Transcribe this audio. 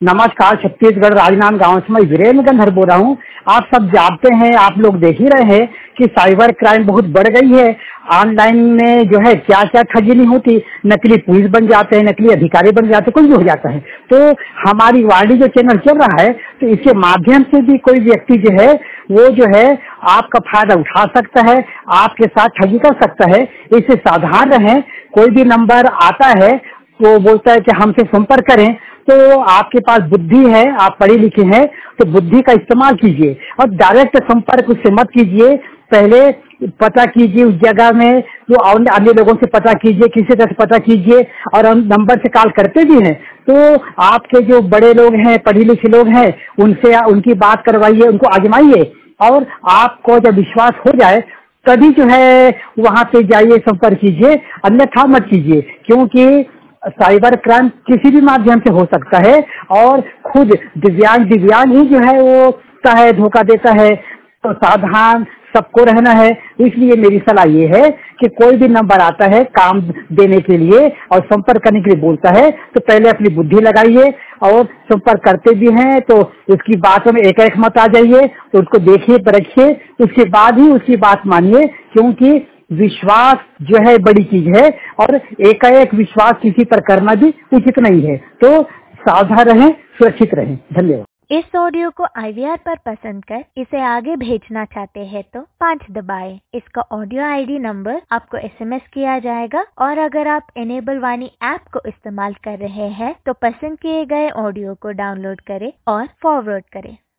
नमस्कार, छत्तीसगढ़ राजनांदगांव से मैं वीरेंद्र गंधर बोल रहा हूँ। आप सब जानते हैं, आप लोग देख ही रहे हैं कि साइबर क्राइम बहुत बढ़ गई है। ऑनलाइन में जो है क्या क्या ठगी नहीं होती, नकली पुलिस बन जाते हैं, नकली अधिकारी बन जाते हैं, कुछ भी हो जाता है। तो हमारी वाणी जो चैनल चल रहा है, तो इसके माध्यम से भी कोई व्यक्ति जो है वो जो है आपका फायदा उठा सकता है, आपके साथ ठगी कर सकता है। इससे सावधान रहें। कोई भी नंबर आता है तो बोलता है कि हमसे संपर्क करें, तो आपके पास बुद्धि है, आप पढ़े लिखे हैं, तो बुद्धि का इस्तेमाल कीजिए और डायरेक्ट संपर्क उससे मत कीजिए। पहले पता कीजिए उस जगह में, तो अन्य लोगों से पता कीजिए, किसी तरह से पता कीजिए। और हम नंबर से कॉल करते भी हैं तो आपके जो बड़े लोग हैं, पढ़े लिखे लोग हैं, उनसे उनकी बात करवाइए, उनको आजमाइए। और आपको जब विश्वास हो जाए तभी जो है वहां पे जाइए, संपर्क कीजिए, अन्यथा मत कीजिए। क्योंकि साइबर क्राइम किसी भी माध्यम से हो सकता है और खुद दिव्यांग ही जो है वो है धोखा देता है। तो सावधान सबको रहना है। इसलिए मेरी सलाह ये है कि कोई भी नंबर आता है काम देने के लिए और संपर्क करने के लिए बोलता है, तो पहले अपनी बुद्धि लगाइए। और संपर्क करते भी हैं तो उसकी बातों में एक मत आ जाइए, तो उसको देखिए, परखिए, उसके बाद ही उसकी बात मानिए। क्योंकि विश्वास जो है बड़ी चीज है और एकाएक विश्वास किसी पर करना भी उचित नहीं है। तो सावधान रहें, सुरक्षित रहें। धन्यवाद। इस ऑडियो को IVR पर पसंद कर इसे आगे भेजना चाहते हैं तो 5 दबाएं। इसका ऑडियो ID नंबर आपको SMS किया जाएगा। और अगर आप इनेबल वाणी ऐप को इस्तेमाल कर रहे हैं तो पसंद किए गए ऑडियो को डाउनलोड करें और फॉरवर्ड करें।